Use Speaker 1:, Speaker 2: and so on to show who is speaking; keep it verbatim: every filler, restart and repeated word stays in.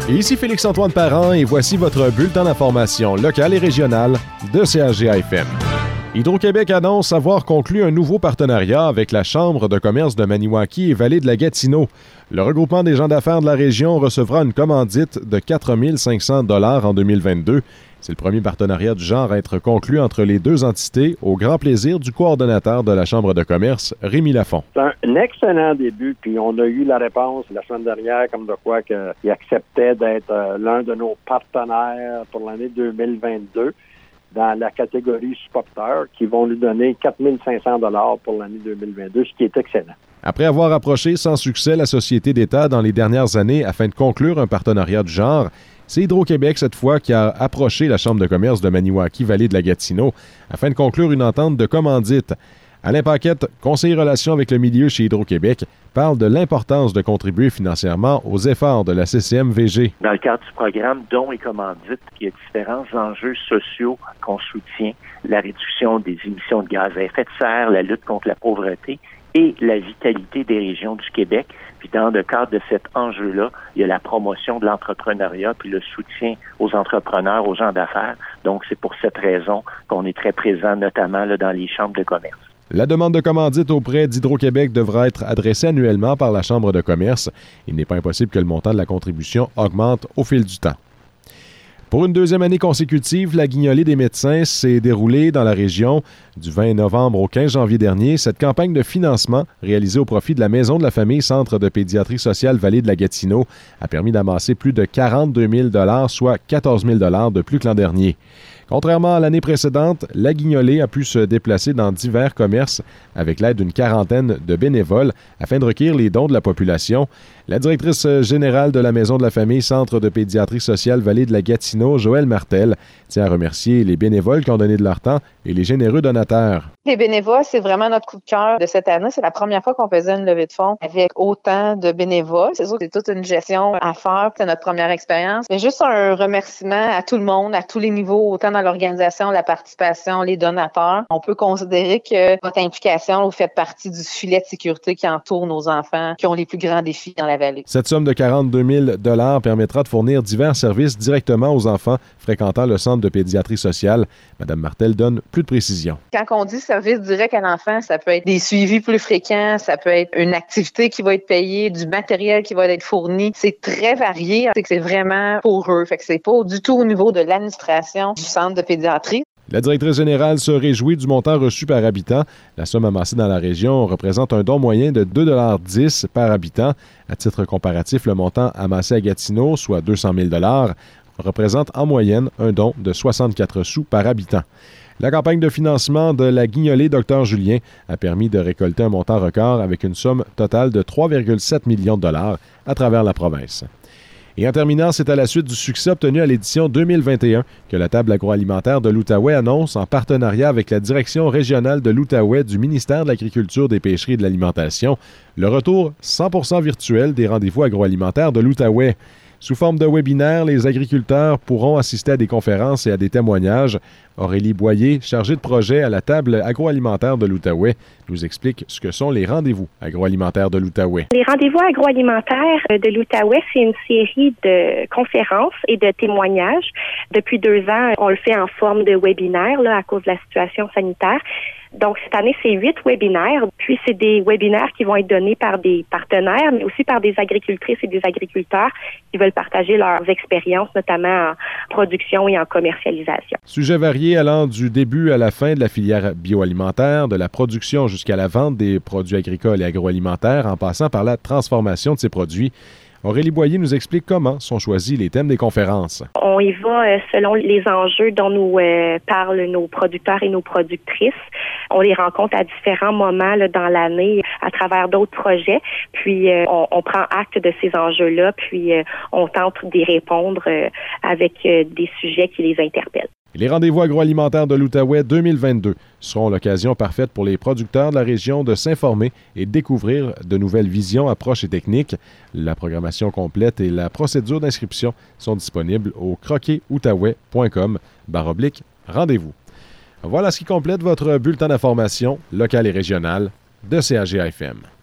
Speaker 1: Et ici Félix-Antoine Parent et voici votre bulletin d'information locale et régionale de C H G A F M. Hydro-Québec annonce avoir conclu un nouveau partenariat avec la Chambre de commerce de Maniwaki et Vallée de la Gatineau. Le regroupement des gens d'affaires de la région recevra une commandite de quatre mille cinq cents dollars en deux mille vingt-deux. C'est le premier partenariat du genre à être conclu entre les deux entités, au grand plaisir du coordonnateur de la Chambre de commerce, Rémi Lafont.
Speaker 2: C'est un excellent début, puis on a eu la réponse la semaine dernière, comme de quoi qu'il acceptait d'être euh, l'un de nos partenaires pour l'année deux mille vingt-deux dans la catégorie supporteurs, qui vont lui donner quatre mille cinq cents dollars pour l'année deux mille vingt-deux, ce qui est excellent.
Speaker 1: Après avoir approché sans succès la Société d'État dans les dernières années afin de conclure un partenariat du genre, c'est Hydro-Québec cette fois qui a approché la Chambre de commerce de Maniwaki, Vallée de la Gatineau, afin de conclure une entente de commandite. Alain Paquette, conseiller relations avec le milieu chez Hydro-Québec, parle de l'importance de contribuer financièrement aux efforts de la C C M V G.
Speaker 3: Dans le cadre du programme dons et commandites, il y a différents enjeux sociaux qu'on soutient, la réduction des émissions de gaz à effet de serre, la lutte contre la pauvreté et la vitalité des régions du Québec. Puis dans le cadre de cet enjeu-là, il y a la promotion de l'entrepreneuriat puis le soutien aux entrepreneurs, aux gens d'affaires. Donc, c'est pour cette raison qu'on est très présent, notamment là, dans les chambres de commerce.
Speaker 1: La demande de commandite auprès d'Hydro-Québec devra être adressée annuellement par la Chambre de commerce. Il n'est pas impossible que le montant de la contribution augmente au fil du temps. Pour une deuxième année consécutive, la guignolée des médecins s'est déroulée dans la région du vingt novembre au quinze janvier dernier. Cette campagne de financement, réalisée au profit de la Maison de la famille Centre de pédiatrie sociale Vallée de la Gatineau, a permis d'amasser plus de quarante-deux mille dollars, soit quatorze mille dollars de plus que l'an dernier. Contrairement à l'année précédente, la guignolée a pu se déplacer dans divers commerces avec l'aide d'une quarantaine de bénévoles afin de recueillir les dons de la population. La directrice générale de la Maison de la famille Centre de pédiatrie sociale Vallée de la Gatineau, Joëlle Martel, tient à remercier les bénévoles qui ont donné de leur temps et les généreux donateurs.
Speaker 4: Les bénévoles, c'est vraiment notre coup de cœur de cette année. C'est la première fois qu'on faisait une levée de fonds avec autant de bénévoles. C'est sûr que c'est toute une gestion à faire. C'est notre première expérience. Mais juste un remerciement à tout le monde, à tous les niveaux, autant dans l'organisation, la participation, les donateurs. On peut considérer que votre implication, vous faites partie du filet de sécurité qui entoure nos enfants qui ont les plus grands défis dans la vallée.
Speaker 1: Cette somme de quarante-deux mille dollars permettra de fournir divers services directement aux enfants fréquentant le centre de pédiatrie sociale. Madame Martel donne plus de précisions.
Speaker 4: Quand on dit service direct à l'enfant, ça peut être des suivis plus fréquents, ça peut être une activité qui va être payée, du matériel qui va être fourni. C'est très varié. C'est que c'est vraiment pour eux. Fait que c'est pas du tout au niveau de l'administration du centre de pédiatrie.
Speaker 1: La directrice générale se réjouit du montant reçu par habitant. La somme amassée dans la région représente un don moyen de deux dollars dix par habitant. À titre comparatif, le montant amassé à Gatineau, soit deux cent mille dollars, représente en moyenne un don de soixante-quatre sous par habitant. La campagne de financement de la guignolée Docteur Julien a permis de récolter un montant record avec une somme totale de trois virgule sept millions de dollars à travers la province. Et en terminant, c'est à la suite du succès obtenu à l'édition deux mille vingt et un que la table agroalimentaire de l'Outaouais annonce, en partenariat avec la direction régionale de l'Outaouais du ministère de l'Agriculture, des Pêcheries et de l'Alimentation, le retour cent pour cent virtuel des rendez-vous agroalimentaires de l'Outaouais. Sous forme de webinaire, les agriculteurs pourront assister à des conférences et à des témoignages. Aurélie Boyer, chargée de projet à la table agroalimentaire de l'Outaouais, nous explique ce que sont les rendez-vous agroalimentaires de l'Outaouais.
Speaker 5: Les rendez-vous agroalimentaires de l'Outaouais, c'est une série de conférences et de témoignages. Depuis deux ans, on le fait en forme de webinaire là, à cause de la situation sanitaire. Donc, cette année, c'est huit webinaires. Puis, c'est des webinaires qui vont être donnés par des partenaires, mais aussi par des agricultrices et des agriculteurs qui veulent partager leurs expériences, notamment en production et en commercialisation.
Speaker 1: Sujet varié allant du début à la fin de la filière bioalimentaire, de la production jusqu'à la vente des produits agricoles et agroalimentaires, en passant par la transformation de ces produits. Aurélie Boyer nous explique comment sont choisis les thèmes des conférences.
Speaker 5: On y va euh, selon les enjeux dont nous euh, parlent nos producteurs et nos productrices. On les rencontre à différents moments là, dans l'année à travers d'autres projets. Puis euh, on, on prend acte de ces enjeux-là, puis euh, on tente d'y répondre euh, avec euh, des sujets qui les interpellent.
Speaker 1: Les rendez-vous agroalimentaires de l'Outaouais deux mille vingt-deux seront l'occasion parfaite pour les producteurs de la région de s'informer et de découvrir de nouvelles visions, approches et techniques. La programmation complète et la procédure d'inscription sont disponibles au croquet outaouais point com barre oblique rendez-vous. Voilà ce qui complète votre bulletin d'information locale et régionale de C H G A F M.